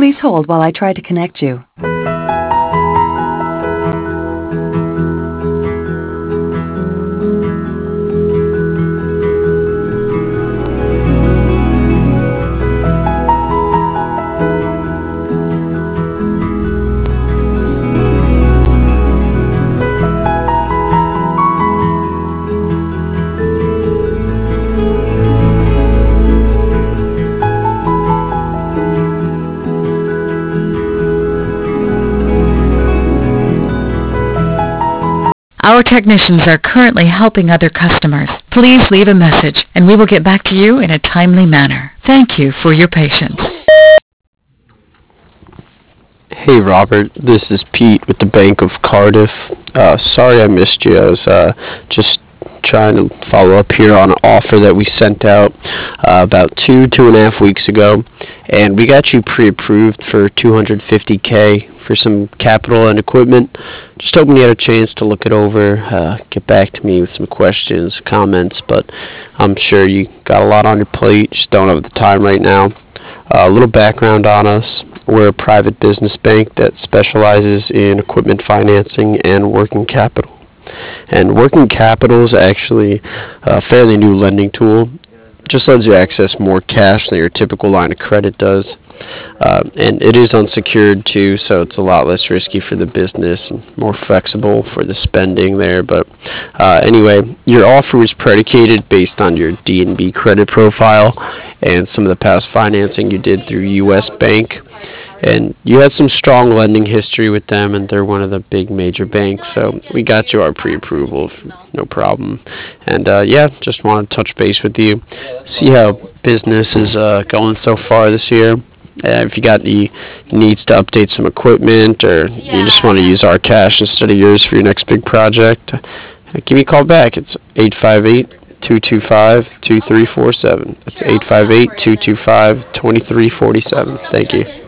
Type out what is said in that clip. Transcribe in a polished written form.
Please hold while I try to connect you. Our technicians are currently helping other customers. Please leave a message, and we will get back to you in a timely manner. Thank you for your patience. Hey Robert, this is Pete with the Bank of Cardiff. Sorry I missed you. I was just trying to follow up here on an offer that we sent out about 2.5 weeks ago, and we got you pre-approved for $250K for some capital and equipment. Just hoping you had a chance to look it over, get back to me with some questions, comments, but I'm sure you got a lot on your plate, just don't have the time right now. A little background on us. We're a private business bank that specializes in equipment financing and working capital. And working capital is actually a fairly new lending tool. Just lets you access more cash than your typical line of credit does. And it is unsecured too, so it's a lot less risky for the business and more flexible for the spending there. But anyway, your offer was predicated based on your D&B credit profile and some of the past financing you did through U.S. Bank. And you had some strong lending history with them, and they're one of the big major banks, so we got you our pre-approval, no problem. And yeah, just wanted to touch base with you, see how business is going so far this year. If you got any needs to update some equipment, or you just want to use our cash instead of yours for your next big project, give me a call back. It's 858-225-2347. That's 858-225-2347. Thank you.